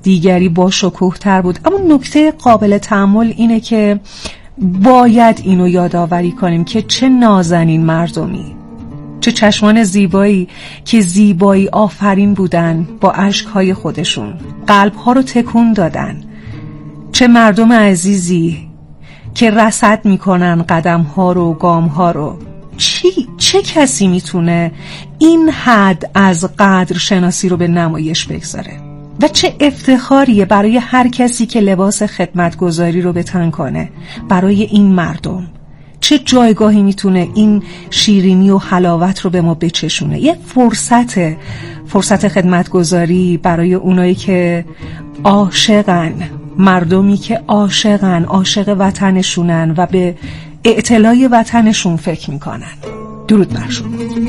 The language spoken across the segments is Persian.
دیگری با شکوه تر بود. اما نکته قابل تأمل اینه که باید اینو یادآوری کنیم که چه نازنین مردمی، چه چشمان زیبایی که زیبایی آفرین بودن، با اشکهای خودشون قلبها رو تکون دادن. چه مردم عزیزی که رصد میکنن قدمها رو، گامها رو. چه کسی میتونه این حد از قدر شناسی رو به نمایش بگذاره؟ و چه افتخاریه برای هر کسی که لباس خدمتگزاری رو به تن کنه برای این مردم. چه جایگاهی میتونه این شیرینی و حلاوت رو به ما بچشونه. یه فرصت خدمتگزاری برای اونایی که عاشقن، مردمی که عاشق وطنشونن و به اعتلای وطنشون فکر میکنن. درود بر شما.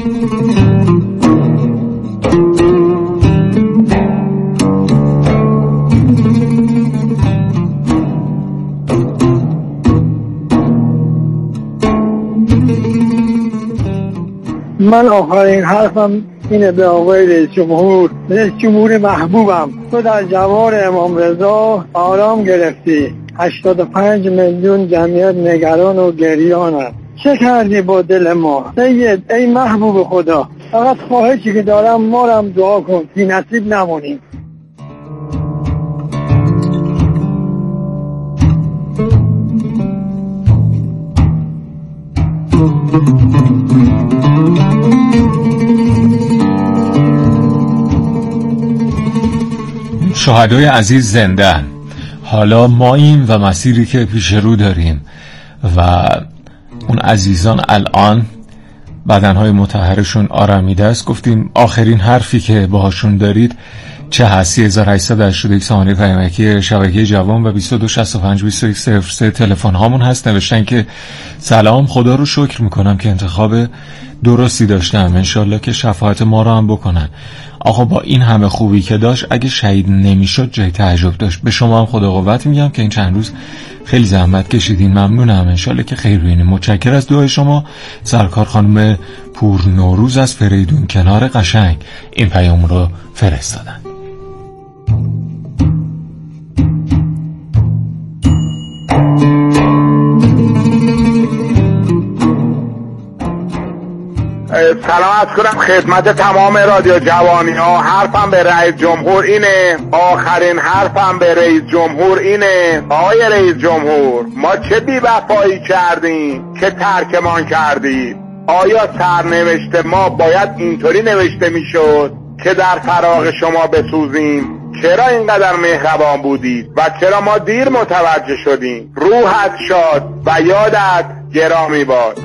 من آخرین حرفم اینه به آقای رئیس جمهور محبوبم. تو در جوار امام رضا آرام گرفتی. 85 میلیون جمعیت نگران و گریانند. چه کردی با دل ما سید؟ ای محبوب خدا، فقط خواهشی که دارم ما رو هم دعا کن که نصیب نمونیم. شهدای عزیز زنده‌اند. حالا ما این و مسیری که پیش رو داریم و اون عزیزان الان بدنهای مطهرشون آرامیده است. گفتیم آخرین حرفی که باهاشون دارید چه هست؟ 3881 ثانیه پیامکی شبکه جوان و 22652103 تلفن هامون هست. نوشتن که سلام، خدا رو شکر میکنم که انتخاب درستی داشتم، انشالله که شفاعت ما رو هم بکنن. آقا با این همه خوبی که داشت اگه شهید نمیشد جای تعجب داشت. به شما هم خدا قوت میگم که این چند روز خیلی زحمت کشیدین، ممنونم، انشالله که خیر ببینیم. متشکر از دعای شما. سرکار خانم پور نوروز از فریدون کنار قشنگ این پیام رو فرستادن. سلام عرض کنم خدمت تمام رادیو جوانی ها. حرفم به رئیس جمهور اینه، آخرین حرفم به رئیس جمهور اینه. آقای رئیس جمهور، ما چه بی‌وفایی کردیم که ترکمان کردید؟ آیا سرنوشت ما باید اینطوری نوشته میشد که در فراق شما بسوزیم؟ چرا اینقدر مهربان بودید و چرا ما دیر متوجه شدیم؟ روحت شاد و یادت گرامی باد.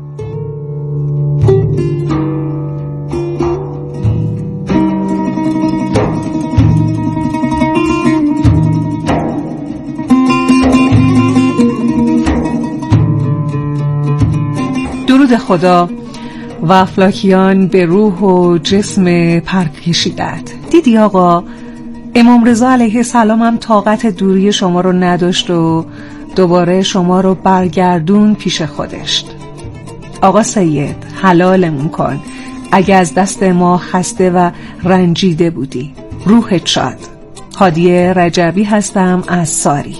درود خدا و افلاکیان به روح و جسم پرک کشیدت. دیدی آقا، امام رضا علیه السلام هم طاقت دوری شما رو نداشت و دوباره شما رو برگردون پیش خودش. آقا سید، حلالمون کن اگه از دست ما خسته و رنجیده بودی. روحت شاد. هادیه رجبی هستم از ساری.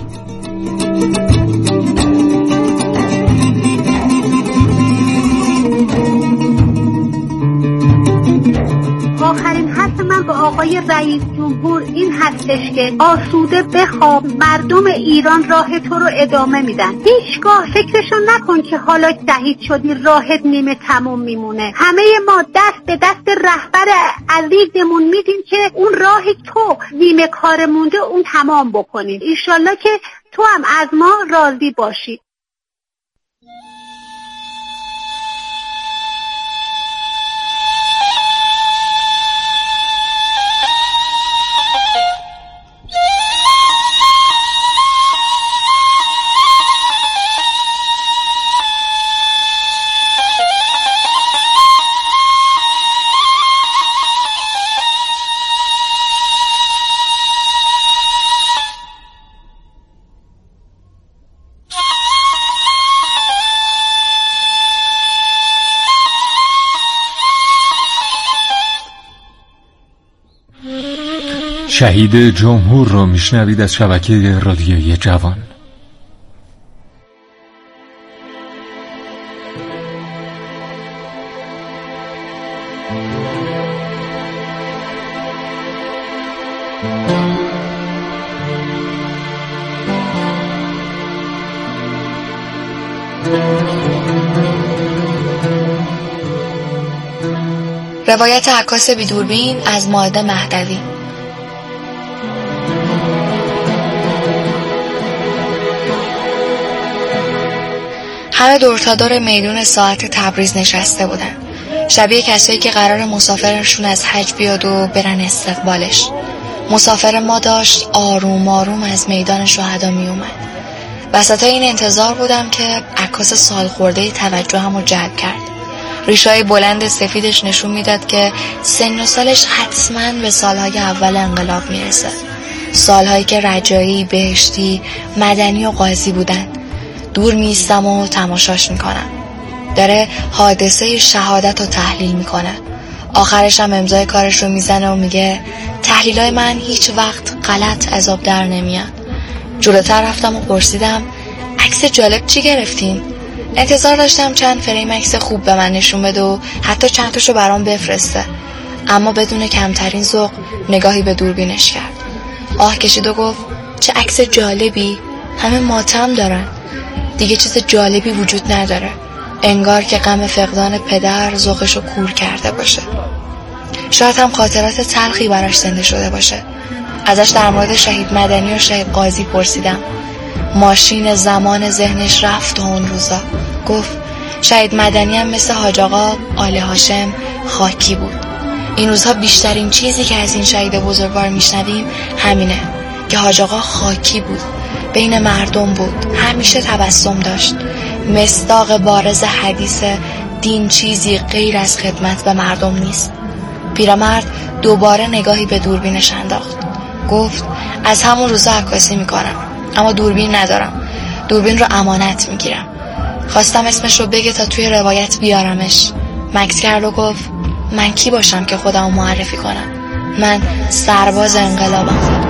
آخرین حرف من به آقای رئیس جمهور این هستش که آسوده بخواب، مردم ایران راه تو رو ادامه میدن. هیچگاه فکرشو نکن که حالا شهید شدی راهت نیمه تموم میمونه. همه ما دست به دست رهبر عزیزمون میدیم که اون راهی تو نیمه کار مونده اون تمام بکنیم. انشالله که تو هم از ما راضی باشی. شهید جمهور رو میشنوید از شبکه رادیویی جوان. روایت عکاس بی دوربین از مائده مهدوی. همه دور تا دور میدون ساعت تبریز نشسته بودن، شبیه کسایی که قرار مسافرشون از حج بیاد و برن استقبالش. مسافر ما داشت آروم آروم از میدان شهدا می اومد. وسط این انتظار بودم که عکاس سال خورده توجهمو جلب کرد. ریشای بلند سفیدش نشون میداد که سن و سالش حتماً به سالهای اول انقلاب میرسه، سالهایی که رجایی، بهشتی، مدنی و قاضی بودن. دور میستم و تماشاش میکنم. داره حادثه شهادت رو تحلیل میکنه. آخرش هم امضای کارش رو میزنه و میگه تحلیلای من هیچ وقت غلط از آب در نمیاد. جلوتر رفتم و پرسیدم عکس جالب چی گرفتین؟ انتظار داشتم چند فریم عکس خوب به من نشون بده و حتی چند تاشو برام بفرسته، اما بدون کمترین ذوق نگاهی به دوربینش کرد. آه کشید و گفت چه عکس جالبی، همه ماتم دارن، دیگه چیز جالبی وجود نداره. انگار که غم فقدان پدر ذوقشو کور کرده باشه. شاید هم خاطرات تلخی براش زنده شده باشه. ازش در مورد شهید مدنی و شهید قاضی پرسیدم. ماشین زمان ذهنش رفت و اون روزا گفت شهید مدنی هم مثل حاج آقا آل هاشم خاکی بود. این روزها بیشترین چیزی که از این شهید بزرگوار میشنویم همینه که حاج آقا خاکی بود، بین مردم بود، همیشه تبسم داشت. مصداق بارز حدیث دین چیزی غیر از خدمت به مردم نیست. پیرمرد دوباره نگاهی به دوربینش انداخت. گفت از همون روزا عکاسی میکنم، اما دوربین ندارم. دوربین رو امانت میگیرم. خواستم اسمش رو بگه تا توی روایت بیارمش. مکث کرد و گفت من کی باشم که خودمو معرفی کنم؟ من سرباز انقلابم.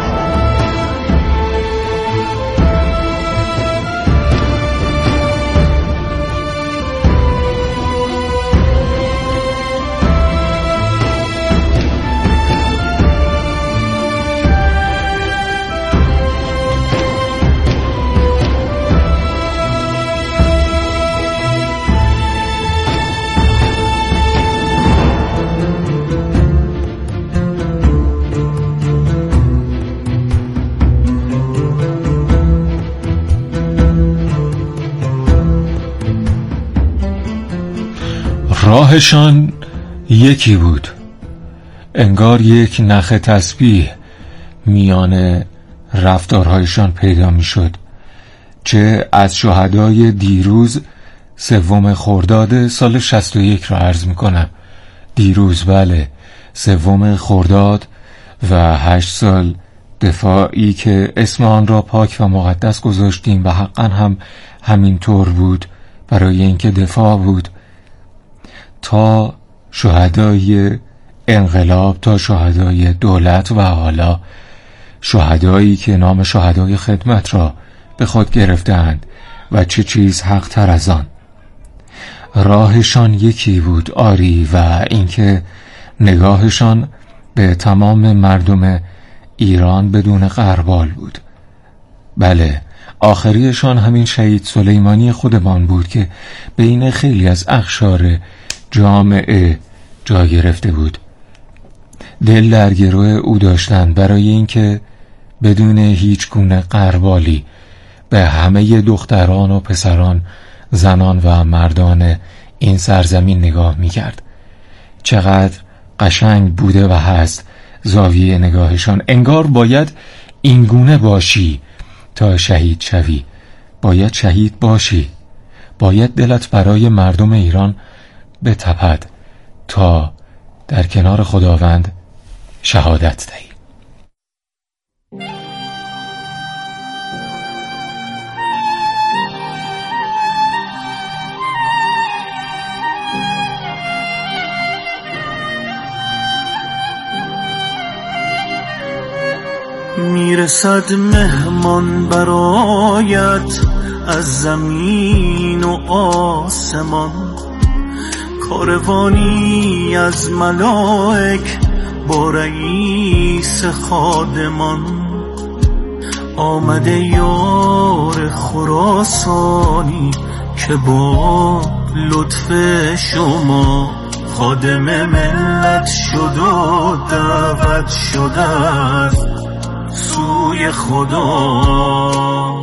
راهشان یکی بود، انگار یک نخ تسبیح میان رفتارهایشان پیدا میشد. چه از شهدای دیروز 3 خرداد سال 61 را عرض میکنم. دیروز بله، 3 خرداد و 8 سال دفاعی که اسم آن را پاک و مقدس گذاشتیم و حقا هم همینطور بود، برای اینکه دفاع بود. تا شهدای انقلاب، تا شهدای دولت و حالا شهدایی که نام شهدای خدمت را به خود گرفتند و چه چیز حق تر از آن. راهشان یکی بود آری، و اینکه نگاهشان به تمام مردم ایران بدون غربال بود. بله، آخریشان همین شهید سلیمانی خودمان بود که بین خیلی از اقشار جامعه جا گرفته بود. دل در گروه او داشتند برای اینکه بدون هیچ گونه غربالی به همه دختران و پسران، زنان و مردان این سرزمین نگاه می‌کرد. چقدر قشنگ بوده و هست زاویه نگاهشان. انگار باید اینگونه باشی تا شهید شوی، باید شهید باشی، باید دلت برای مردم ایران بتپد تا در کنار خداوند شهادت دهی. میرسد مهمان برایت از زمین و آسمان، کاروانی از ملائک با رئیس خادمان. آمده یار خراسانی که با لطف شما خادم ملت شد و دعوت شده است سوی خدا.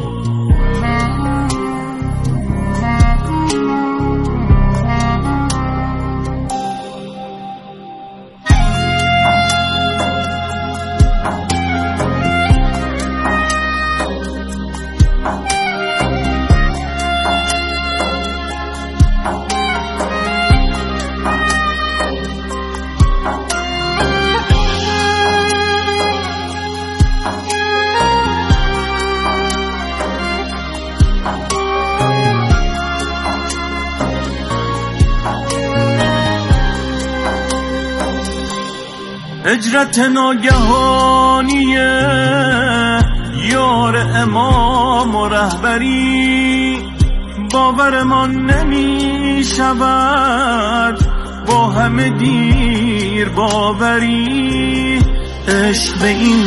هجرت ناگهانی یار امام و رهبری، باورمان نمی شود با همه دیر باوری. عشق به این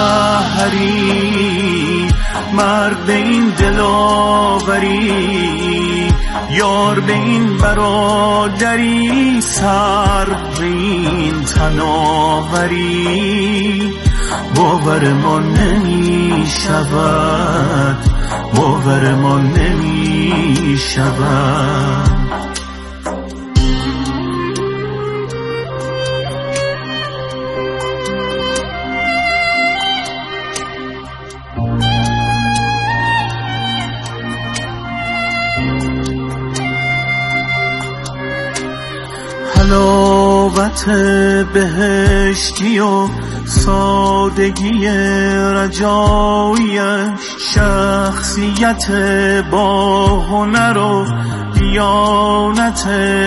مطهری، مرد به این دلاوری، یار به این برادری، سر به این تناوری. باورمان نمی شود، باورمان نمی شود. حلاوت بهشتی و سادگی رجایش، شخصیت با هنر و دیانت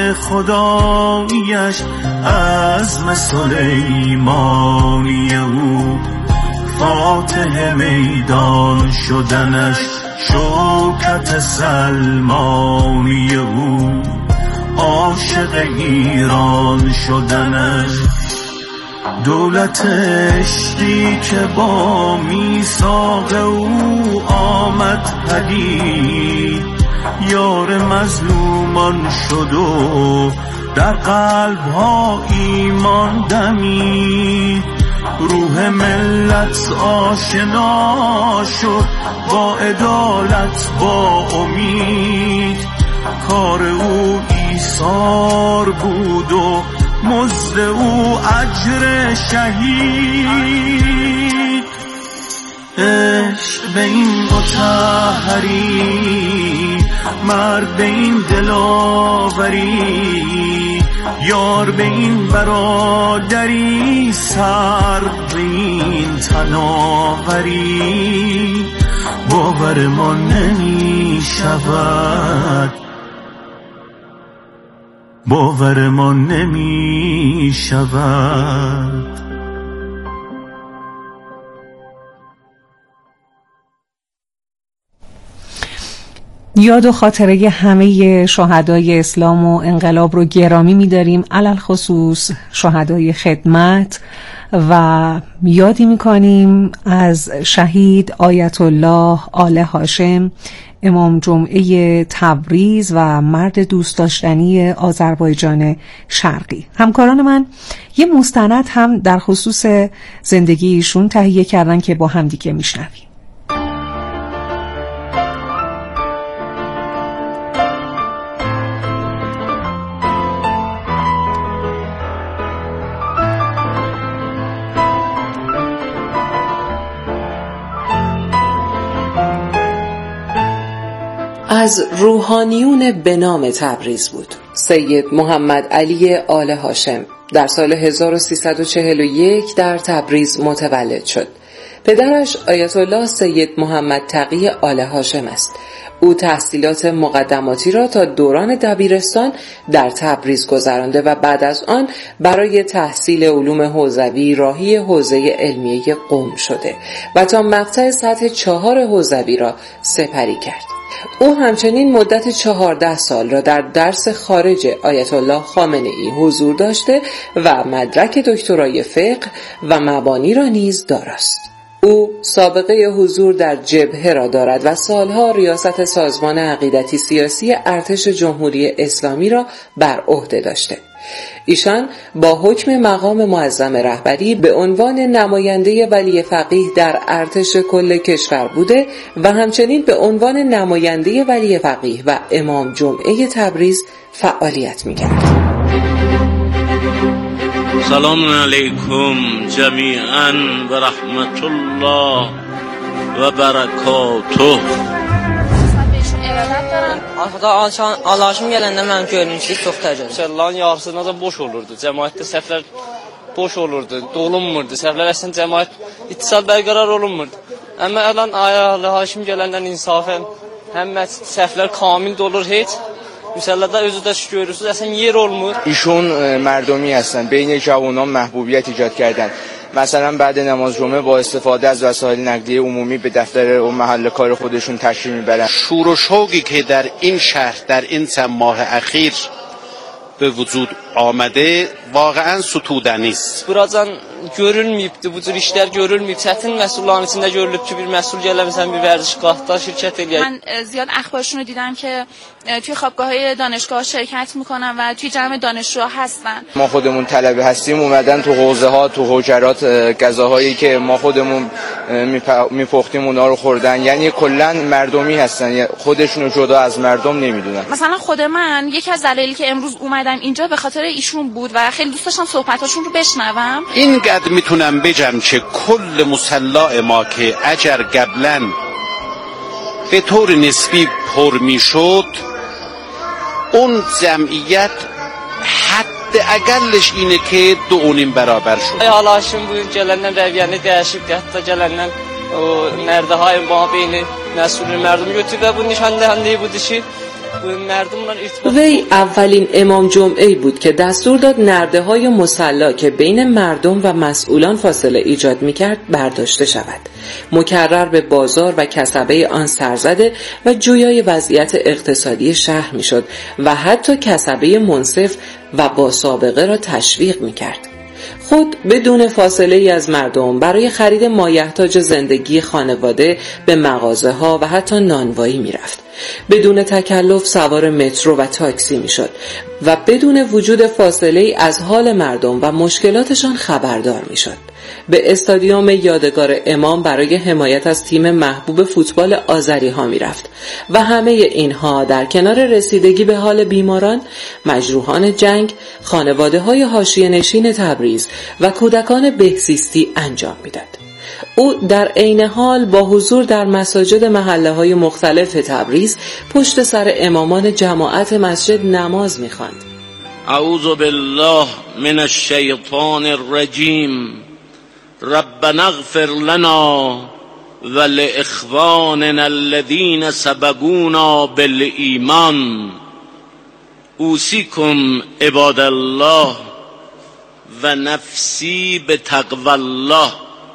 خدایش، عزم سلیمانی او فاتح میدان شدنش، شوکت سلمانی او عاشق ایران شدنش. دولت عشقی که با میثاق او آمد پدید، یار مظلومان شد و در قلب‌ها ایمان دمید. روح ملت آشنا شد با عدالت با امید، کار او ایثار بود و مزد او اجر شهید. عشق به این مطهری، مرد به این دلاوری، یار به این برادری، سر به این تناوری. باورمان نمی شود، باورمان نمی شود. یاد و خاطره همه شهدای اسلام و انقلاب رو گرامی می‌داریم، علل خصوص شهدای خدمت، و یادی می‌کنیم از شهید آیت الله آل هاشم، امام جمعه تبریز و مرد دوست داشتنی آذربایجان شرقی. همکاران من یه مستند هم در خصوص زندگی ایشون تهیه کردن که با هم دیگه میشنویم. از روحانیون به نام تبریز بود. سید محمد علی آل هاشم در سال 1341 در تبریز متولد شد پدرش آیت الله سید محمد تقی آل هاشم است. او تحصیلات مقدماتی را تا دوران دبیرستان در تبریز گذرانده و بعد از آن برای تحصیل علوم حوزوی راهی حوزه علمیه قم شده و تا مقطع سطح 4 حوزوی را سپری کرد. او همچنین مدت 14 سال را در درس خارج آیت الله خامنه‌ای حضور داشته و مدرک دکترای فقه و مبانی را نیز داراست. او سابقه حضور در جبهه را دارد و سالها ریاست سازمان عقیدتی سیاسی ارتش جمهوری اسلامی را بر عهده داشته. ایشان با حکم مقام معظم رهبری به عنوان نماینده ولی فقیه در ارتش کل کشور بوده و همچنین به عنوان نماینده ولی فقیه و امام جمعه تبریز فعالیت می‌کرد. سلام علیکم جمیعاً و رحمت الله و برکاته. Alaşım gələndə mənim görünüşlük çox təcrübə. Cəllanın yarısında da boş olurdu. Cəmaətdə səhvlər boş olurdu, dolunmurdu. Səhvlər əslində cəmaət ittisal bərqərar olunmurdu. Amma əlan Alaşım gələndən insafən həm səhvlər kamil dolur heç. Müsəllədə özü də görürsünüz əslən yer olmur. ایشون مردمی هستن، بین جوانان محبوبیت ایجاد کردن. مثلا بعد نماز جمعه با استفاده از وسایل نقلیه عمومی به دفتر و محل کار خودشون تشریف میبرن. شور و شوقی که در این شهر در این چند ماه اخیر به وجود آمده واقعا ستودنی است. Buracan görülməyibdi, bu cür işlər görülməyib. Çətin məsulların içində görülüb ki, bir məsul gələməsən bir vərdişgahda şirkət eləyək. من زیاد اخبارشون رو دیدم که توی خوابگاه‌های دانشگاه شرکت میکنن و توی جمع دانشجوها هستن. ما خودمون طلبه هستیم اومدن تو حوزه ها تو حجرات غذاهایی که ما خودمون میپختیم اونا رو خوردن. یعنی کلا مردمی هستن، خودشونو جدا از مردم نمیدونن. مثلا خود من یکی از دلایلی که امروز اومدم اینجا به خاطر ایشون بود و خیلی دوست داشتم صحبتاشون رو بشنوم. اینقدر میتونم بگم که کل مصلا ما که اجر قبلا به طور نسبی پر میشد، اون جمعیت حد اقلش اینه که 2.5 برابر شد. Alaşım bu gələndən rəviyyəni dəyişibdi. Hətta gələndən o nərdəhay mabeyni məsul mərdum götürüb və bu nişanəndəyi budur ki وی اولین امام جمعه‌ای بود که دستور داد نرده‌های مصلی که بین مردم و مسئولان فاصله ایجاد می‌کرد برداشته شود. مکرر به بازار و کسبه آن سرزده و جویای وضعیت اقتصادی شهر می‌شد و حتی کسبه منصف و با سابقه را تشویق می‌کرد. خود بدون فاصله ای از مردم برای خرید مایحتاج زندگی خانواده به مغازه ها و حتی نانوایی می رفت. بدون تکلف سوار مترو و تاکسی می شد و بدون وجود فاصله ای از حال مردم و مشکلاتشان خبردار می شد. به استادیوم یادگار امام برای حمایت از تیم محبوب فوتبال آذری ها می رفت و همه اینها در کنار رسیدگی به حال بیماران، مجروحان جنگ، خانواده های حاشیه نشین تبریز و کودکان بهزیستی انجام می داد. او در عین حال با حضور در مساجد محله های مختلف تبریز پشت سر امامان جماعت مسجد نماز می خواند. اعوذ بالله من الشیطان الرجیم. ربنا اغفر لنا ولإخواننا الذين سبقونا بالإيمان. اوصیکم عباد الله و نفسی بتقوی الله.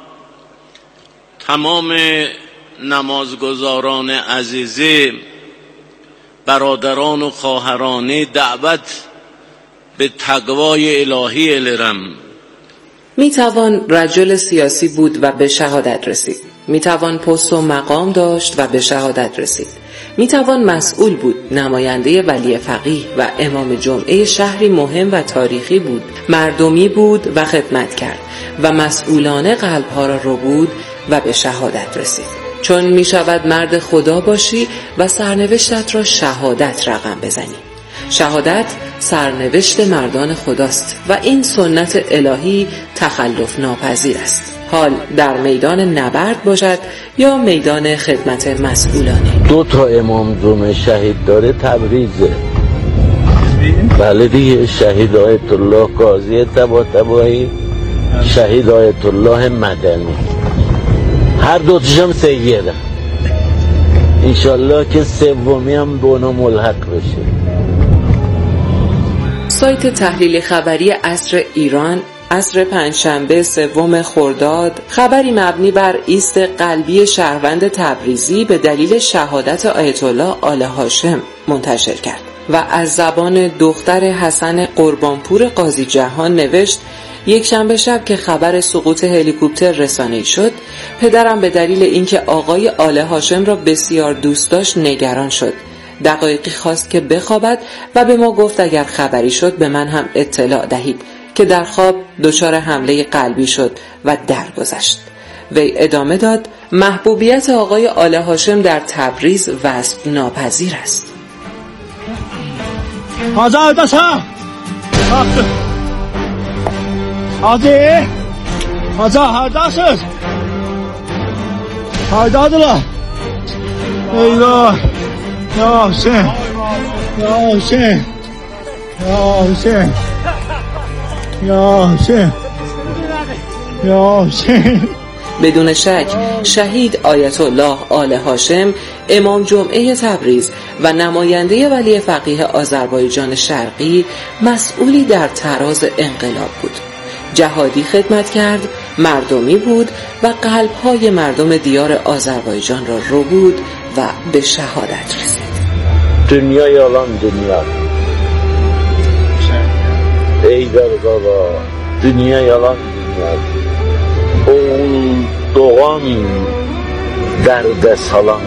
تمام نمازگزاران عزیزه، برادران و خواهران، دعوت به تقوای الهی الرم. می توان رجل سیاسی بود و به شهادت رسید. می توان پست و مقام داشت و به شهادت رسید. می توان مسئول بود، نماینده ولی فقیه و امام جمعه شهری مهم و تاریخی بود. مردمی بود و خدمت کرد و مسئولانه قلبها را رو بود و به شهادت رسید. چون می شود مرد خدا باشی و سرنوشتت را شهادت رقم بزنی. شهادت سرنوشت مردان خداست و این سنت الهی تخلف ناپذیر است، حال در میدان نبرد باشد یا میدان خدمت مسئولانه. 2 امام جمعه شهید داره تبریزه. بله دیگه، شهید آیت الله قاضی طباطبایی، شهید آیت الله مدنی. هر دوتشم سیده انشالله که سومی هم به اونا ملحق بشه. سایت تحلیل خبری عصر ایران عصر پنجشنبه 3 خرداد خبری مبنی بر ایست قلبی شهروند تبریزی به دلیل شهادت آیت الله آل هاشم منتشر کرد و از زبان دختر حسن قربانپور قاضی جهان نوشت: یک شنبه شب که خبر سقوط هلیکوپتر رسانه‌ای شد، پدرم به دلیل اینکه آقای آل هاشم را بسیار دوست داشت نگران شد. دقایقی خواست که بخوابد و به ما گفت اگر خبری شد به من هم اطلاع دهید که در خواب دچار حمله قلبی شد و درگذشت. وی ادامه داد: محبوبیت آقای آل هاشم در تبریز وصف ناپذیر است. آزاد داشتم آزی آزاد داشت آزاد الله ایوه یا حسین یا حسین یا حسین یا حسین یا حسین. بدون شک شهید آیت الله آل هاشم امام جمعه تبریز و نماینده ولی فقیه آذربایجان شرقی مسئولی در تراز انقلاب بود. جهادی خدمت کرد، مردمی بود و قلب‌های مردم دیار آذربایجان را رو بود و به شهادت رسید. دنیا یالان دنیا ای در بابا، دنیا یالان دنیا. اول doğan dərdə salan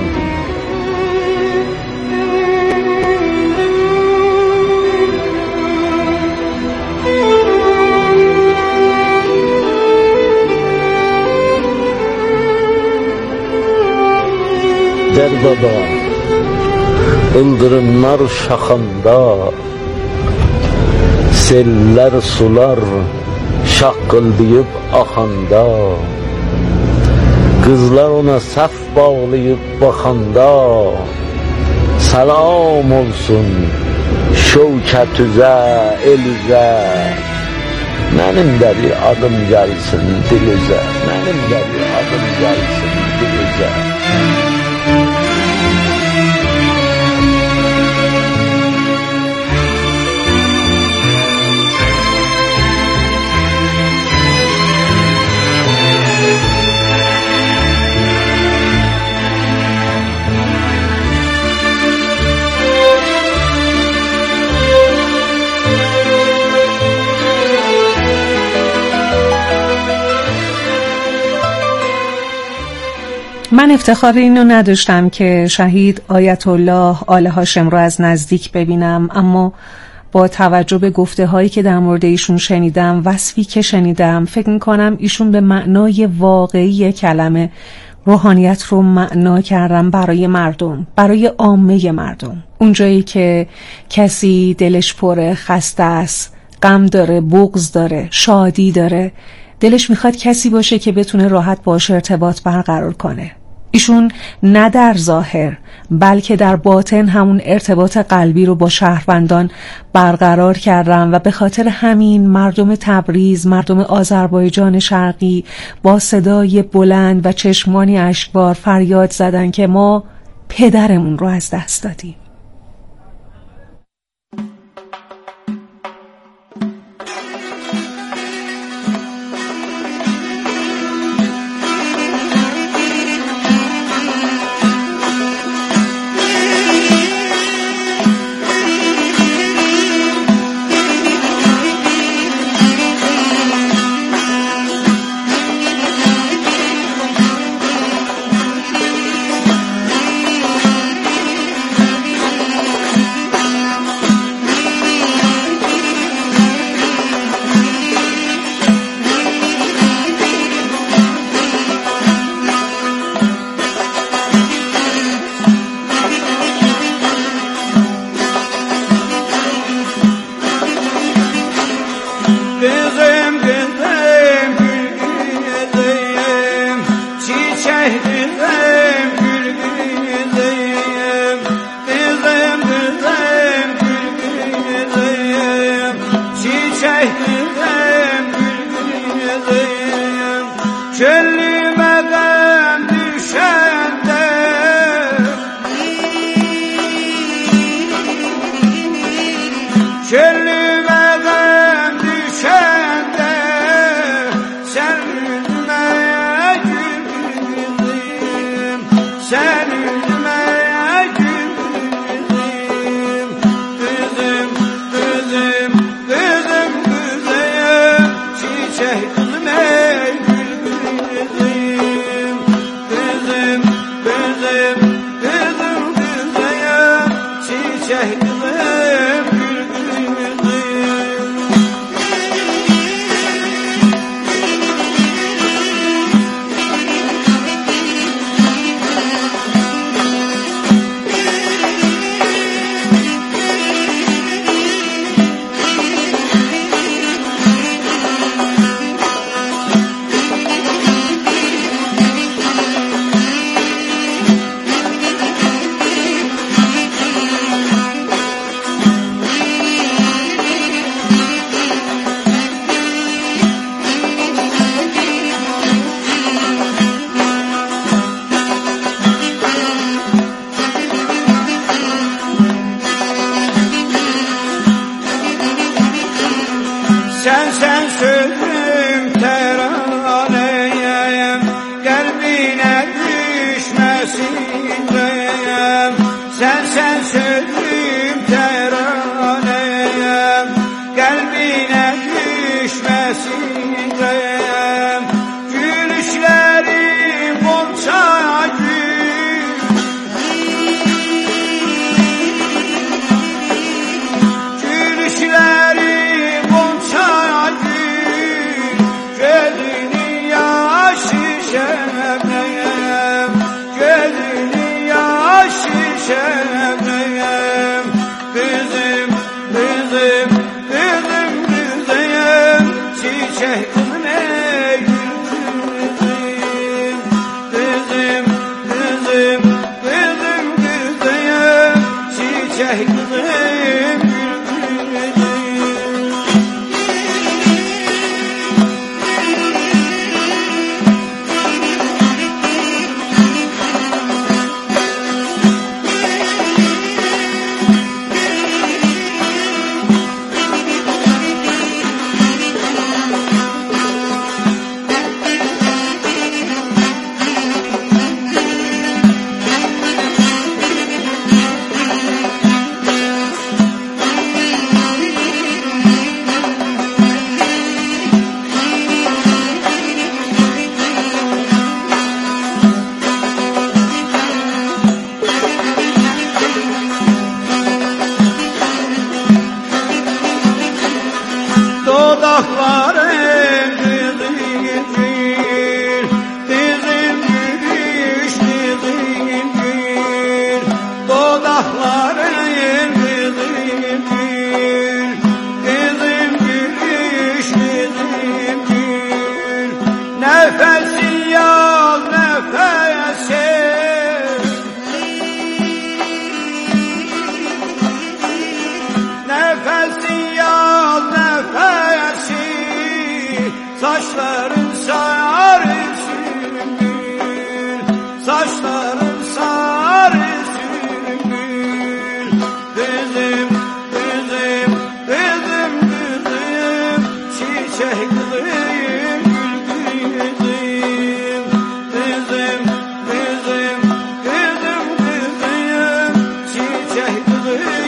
der baba, ıldırımlar şaxanda, seller sular şaqqıldayıb axanda, qızlar ona saf bağlayıb baxanda, salam olsun şövkət üzə, el üzə, mənim də bir adım gəlsin dil üzə, mənim də bir adım gəlsin dil üzə. من افتخار اینو نداشتم که شهید آیت الله آل هاشم رو از نزدیک ببینم، اما با توجه به گفته هایی که در مورد ایشون شنیدم، وصفی که شنیدم، فکر میکنم ایشون به معنای واقعی کلمه روحانیت رو معنا کردن برای مردم، برای عامه مردم. اونجایی که کسی دلش پره، خسته است، غم داره، بغض داره، شادی داره، دلش میخواد کسی باشه که بتونه راحت باشه ارتباط برقرار کنه. ایشون نه در ظاهر بلکه در باطن همون ارتباط قلبی رو با شهروندان برقرار کردن و به خاطر همین مردم تبریز، مردم آذربایجان شرقی با صدای بلند و چشمانی اشکبار فریاد زدن که ما پدرمون رو از دست دادیم. sen üzme kızım, kızım, kızım, kızım, kızım, çiçek kızım ey gül kızım, kızım, kızım, kızım, kızım, çiçek kızım. Sen sözüm teraneyim, kalbine düşmesin diyem. Sen sözüm teraneyim, kalbine düşmesin diyem. Gülüşlerim gonca gül, gülüşlerim gonca şebnem, gözünü yaşı şebnem, kızım, kızım, kızım, kızım, çiçek kızım ey gül kızım, kızım, kızım, kızım, kızım, çiçek kızım, gül kızım. Dudakların dizin gül, dizin gülüş dizin gül, dudakların dizin gül, dizin gülüş dizin gül, nefesi yaz nefesi, nefesi yaz nefesi, saçların sarısı gül, saçların sarısı gül, kızım, kızım, kızım, kızım, çiçek kızım, gül kızım, kızım, kızım, kızım, kızım, çiçek kızım.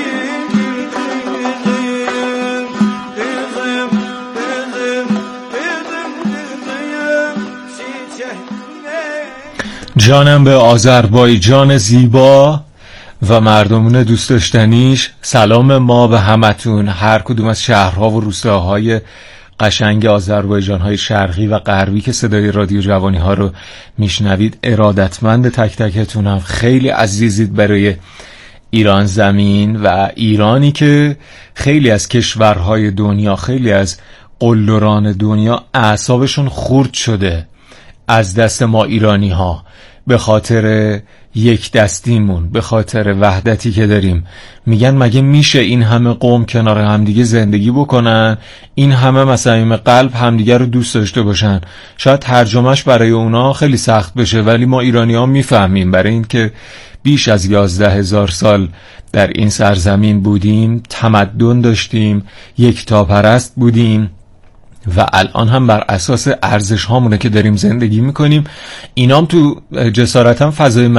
جانم به آذربایجان زیبا و مردمون دوست داشتنیش، سلام ما به همتون، هر کدوم از شهرها و روستاهای قشنگ آذربایجان‌های شرقی و غربی که صدای رادیو جوانی ها رو میشنوید. ارادتمند تک تکتونم، خیلی عزیزید برای ایران زمین و ایرانی که خیلی از کشورهای دنیا، خیلی از قلدران دنیا اعصابشون خورد شده از دست ما ایرانی ها، به خاطر یک دستیمون، به خاطر وحدتی که داریم. میگن مگه میشه این همه قوم کنار همدیگه زندگی بکنن، این همه مصمیم قلب همدیگه رو دوست داشته باشن؟ شاید ترجمهش برای اونا خیلی سخت بشه، ولی ما ایرانی ها میفهمیم. برای این که بیش از 11,000 سال در این سرزمین بودیم، تمدن داشتیم، یکتاپرست بودیم و الان هم بر اساس ارزش هامونه که داریم زندگی میکنیم. اینام تو جسارتم فضای